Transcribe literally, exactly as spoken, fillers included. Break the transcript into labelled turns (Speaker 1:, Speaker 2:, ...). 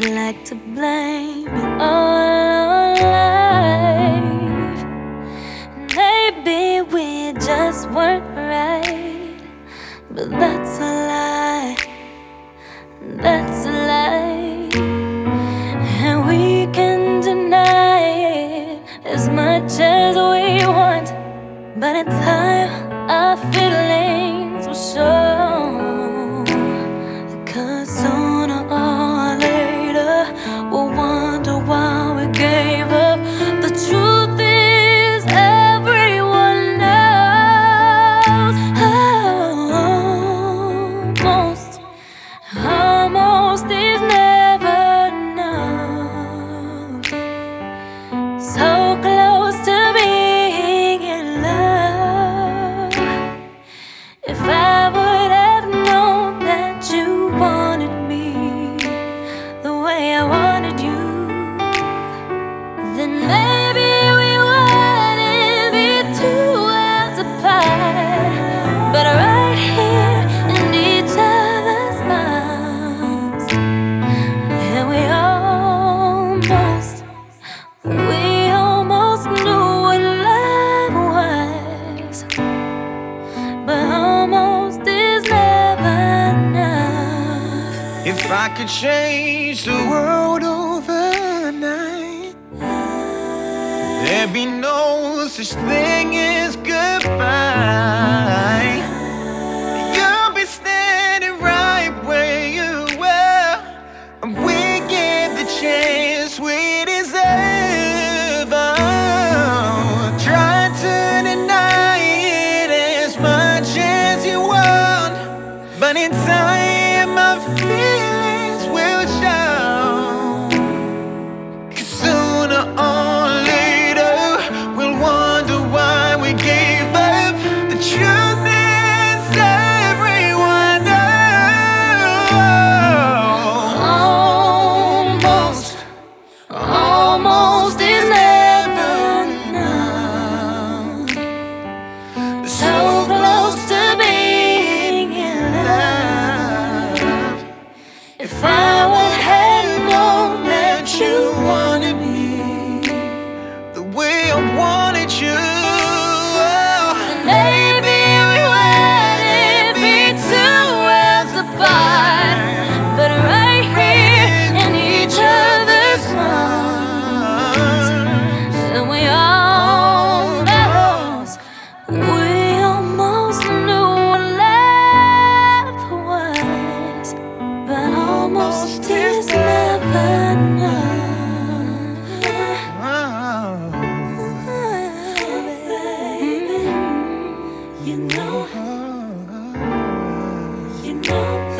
Speaker 1: I'd like to blame it all on life. Maybe we just weren't right, but that's a lie, that's a lie. And we can deny it as much as we want, but in time our feelings will show. Cause sooner or later we'll wonder why we gave up. The truth is everyone knows. Almost, almost is never enough. So close to being in love. If I would have known that you wanted me the way I wanted you, then maybe we wouldn't be two worlds apart, but right here in each other's arms. And we almost, we almost knew what love was, but almost is never enough.
Speaker 2: If I could change the world overnight, there'd be no such thing as goodbye. You'll be standing right where you were, and we get the chance we deserve. Oh, try to deny it as much as you want, but in time my feelings will show. Cause sooner or later we'll wonder why we gave up. The truth is everyone knows.
Speaker 1: Almost, almost is never enough. So close to being in love. If I would have known that you wanted me
Speaker 2: The way I wanted you.
Speaker 1: maybe we wouldn't be two worlds apart, but right here in each other's arms. And we almost, we almost knew what love was, but almost is never enough. Baby, you know, you know.